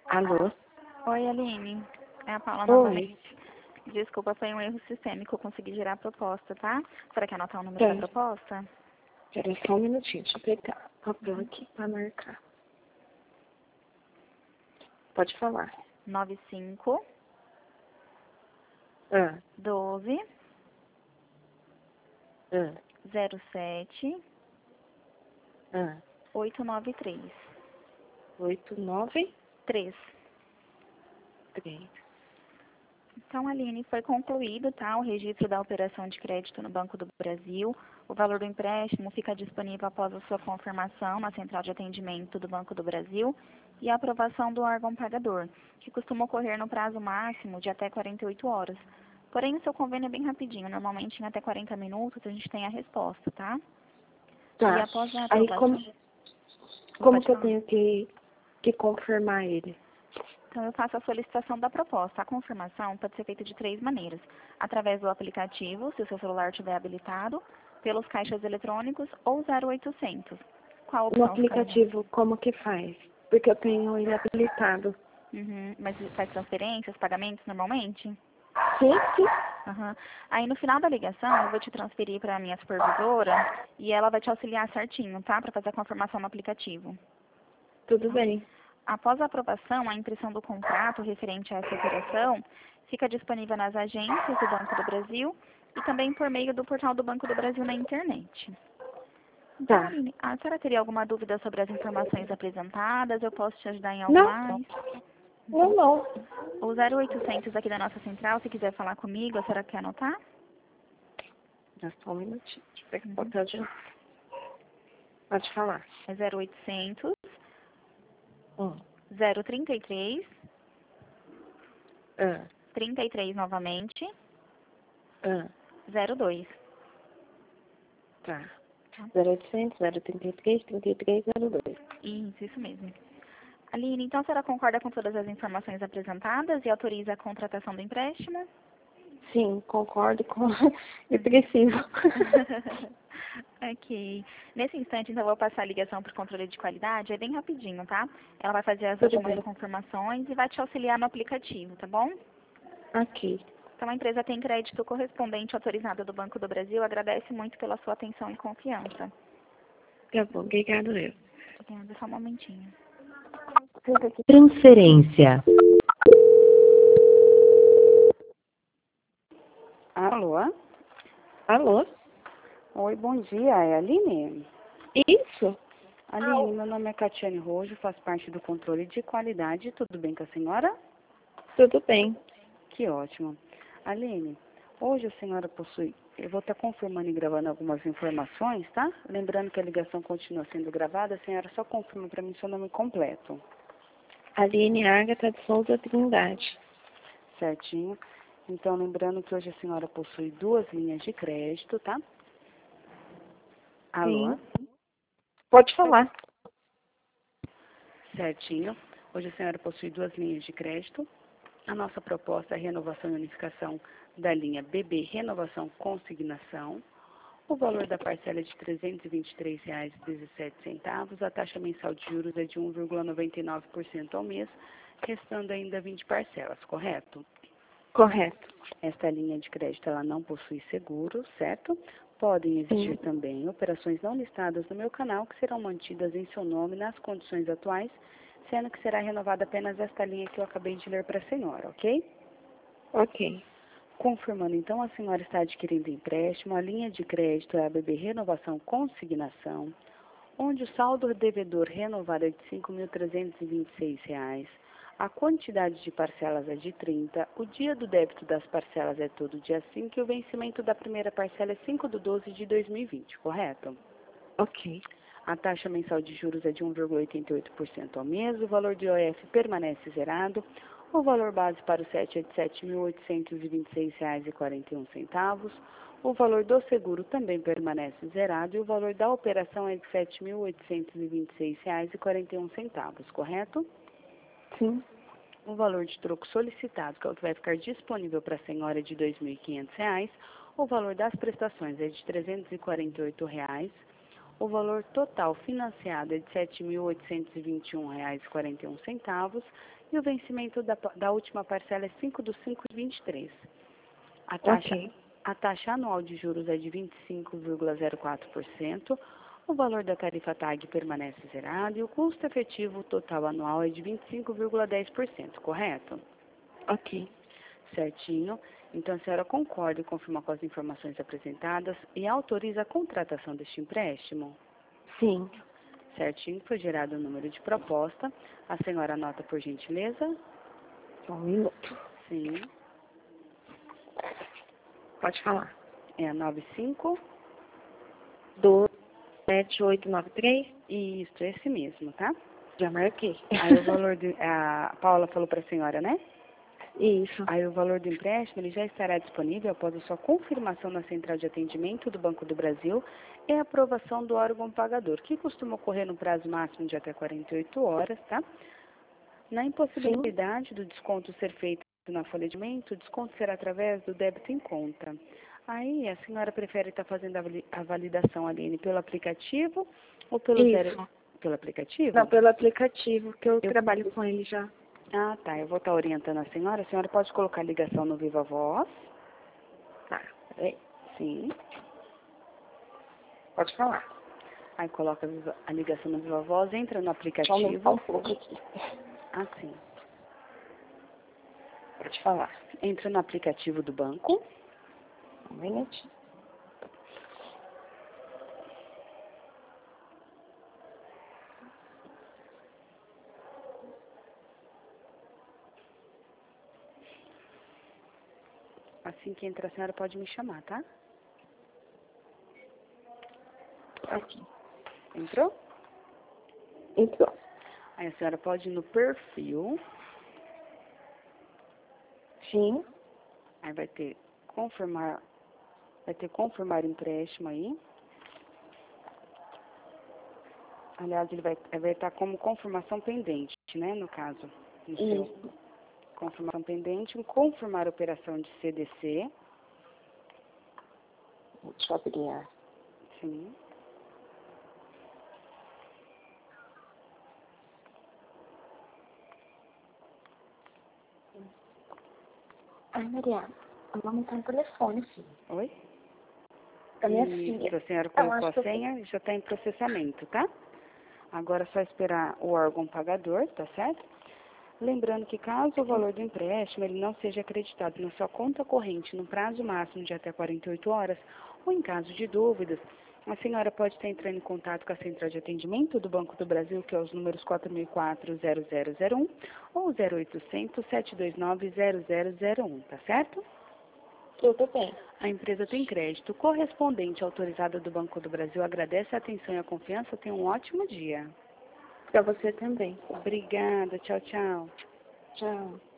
Alô? Oi, Aline. É a Paula Oi. novamente. Desculpa, foi um erro sistêmico. Eu consegui gerar a proposta, tá? Será que anotar o número da Tá. proposta? Espera só um minutinho, deixa eu pegar o papel aqui pra marcar. Pode falar. 95 Ah, 12 ah, 07 ah. 893. 893. 3. Então, Aline, foi concluído, tá, o registro da operação de crédito no Banco do Brasil. O valor do empréstimo fica disponível após a sua confirmação na central de atendimento do Banco do Brasil e a aprovação do órgão pagador, que costuma ocorrer no prazo máximo de até 48 horas. Porém, o seu convênio é bem rapidinho, normalmente em até 40 minutos a gente tem a resposta, tá? E Tá. após a Aí aprovação... como Pode que eu falar. tenho que confirmar ele? Então, eu faço a solicitação da proposta. A confirmação pode ser feita de 3 maneiras. Através do aplicativo, se o seu celular estiver habilitado, pelos caixas eletrônicos ou 0800. Qual No opção fica melhor? aplicativo, como que faz? Porque eu tenho ele habilitado. Mas faz transferências, pagamentos normalmente? Sim, sim. Aham. Aí, no final da ligação, eu vou te transferir para a minha supervisora e ela vai te auxiliar certinho, tá? Para fazer a confirmação no aplicativo. Tudo bem. Após a aprovação, a impressão do contrato referente a essa operação fica disponível nas agências do Banco do Brasil e também por meio do portal do Banco do Brasil na internet. Então, Tá. Aline, a senhora teria alguma dúvida sobre as informações apresentadas? Eu posso te ajudar em algo Não, mais? não. O 0800 aqui da nossa central, se quiser falar comigo, a senhora quer anotar? Já só um minutinho. Deixa eu pegar o papel de novo. Pode falar. É 0800 Hum. 033 Ah, 33 novamente ah. 02. Tá. Tá? 0800 033 3302. Isso mesmo. Aline, então a senhora concorda com todas as informações apresentadas e autoriza a contratação do empréstimo? Sim, concordo com. E preciso. Ok. Nesse instante, então, eu vou passar a ligação para o controle de qualidade. É bem rapidinho, tá? Ela vai fazer as Tudo últimas bem. confirmações e vai te auxiliar no aplicativo, tá bom? Ok. Então, a empresa tem crédito correspondente autorizado do Banco do Brasil. Agradece muito pela sua atenção e confiança. Tá bom, obrigado eu. Obrigada, só um momentinho. Transferência. Alô? Alô? Oi, bom dia. É a Aline? Isso? Aline, meu nome é Catiane Rojo, faço parte do controle de qualidade. Tudo bem com a senhora? Tudo bem. Que ótimo. Aline, hoje a senhora possui... Eu vou estar confirmando e gravando algumas informações, tá? Lembrando que a ligação continua sendo gravada, a senhora só confirma para mim seu nome completo. Aline Ágata de Souza Trindade. Certinho. Então, lembrando que hoje a senhora possui 2 linhas de crédito, tá? Alô? Sim. Pode falar. Certinho. Hoje a senhora possui 2 linhas de crédito. A nossa proposta é a renovação e unificação da linha BB Renovação Consignação. O valor da parcela é de R$ 323,17. A taxa mensal de juros é de 1,99% ao mês, restando ainda 20 parcelas, correto? Correto. Esta linha de crédito ela não possui seguro, certo? Podem existir Sim. também operações não listadas no meu canal que serão mantidas em seu nome nas condições atuais, sendo que será renovada apenas esta linha que eu acabei de ler para a senhora, ok? Ok. Confirmando, então, a senhora está adquirindo empréstimo. A linha de crédito é a BB Renovação Consignação, onde o saldo devedor renovado é de R$ 5.326. A quantidade de parcelas é de 30. O dia do débito das parcelas é todo dia 5 e o vencimento da primeira parcela é 5/12/2020, correto? Ok. A taxa mensal de juros é de 1,88% ao mês. O valor de IOF permanece zerado. O valor base para o SET é de R$ 7.826,41. O valor do seguro também permanece zerado e o valor da operação é de R$ 7.826,41, correto? Sim. O valor de troco solicitado, que é o que vai ficar disponível para a senhora, é de R$ 2.500. O valor das prestações é de R$ 348. O valor total financiado é de R$ 7.821,41 e o vencimento da última parcela é 5/5/23. Ok. A taxa anual de juros é de 25,04%, o valor da tarifa TAG permanece zerado e o custo efetivo total anual é de 25,10%, correto? Ok. Certinho. Então, a senhora concorda e confirma com as informações apresentadas e autoriza a contratação deste empréstimo? Sim. Certinho. Foi gerado o número de proposta. A senhora anota, por gentileza? Só um minuto. Sim. Pode falar. É a 95? 27893? Isso, esse mesmo, tá? Já marquei. Aí o valor a Paula falou para a senhora, né? Isso. Aí o valor do empréstimo ele já estará disponível após a sua confirmação na central de atendimento do Banco do Brasil e a aprovação do órgão pagador, que costuma ocorrer no prazo máximo de até 48 horas, tá? Na impossibilidade do desconto ser feito na folha de pagamento, o desconto será através do débito em conta. Aí a senhora prefere estar fazendo a validação, Aline, pelo aplicativo ou pelo Isso. Pelo aplicativo? Não, pelo aplicativo, que eu trabalho com ele já. Ah, tá. Eu vou estar orientando a senhora. A senhora pode colocar a ligação no Viva Voz? Tá, peraí. Sim. Pode falar. Aí coloca a ligação no Viva Voz, entra no Deixa eu aplicativo. aumentar um pouco aqui. Ah, sim. Pode falar. Entra no aplicativo do banco. Um minutinho. Assim que entra, a senhora pode me chamar, tá? Aqui. Entrou? Entrou. Aí a senhora pode ir no perfil. Sim. Aí vai ter confirmar empréstimo aí. Aliás, ele vai estar como confirmação pendente, né, no caso. No seu. Isso. Confirmação pendente, confirmar a operação de CDC. Deixa eu abrir. Sim. Ai, Mariana, eu vou aumentar o telefone, filho. Oi? Da minha Isso, filha. a senhora Eu colocou acho a que eu senha, já está em processamento, tá? Agora é só esperar o órgão pagador, tá certo? Lembrando que caso o valor do empréstimo ele não seja acreditado na sua conta corrente no prazo máximo de até 48 horas, ou em caso de dúvidas, a senhora pode estar entrando em contato com a central de atendimento do Banco do Brasil, que é os números 4004-0001 ou 0800-729-0001, tá certo? Tudo bem. A empresa tem crédito. O correspondente autorizado do Banco do Brasil agradece a atenção e a confiança. Tenha um ótimo dia. Pra você também. Obrigada. Tchau, tchau. Tchau.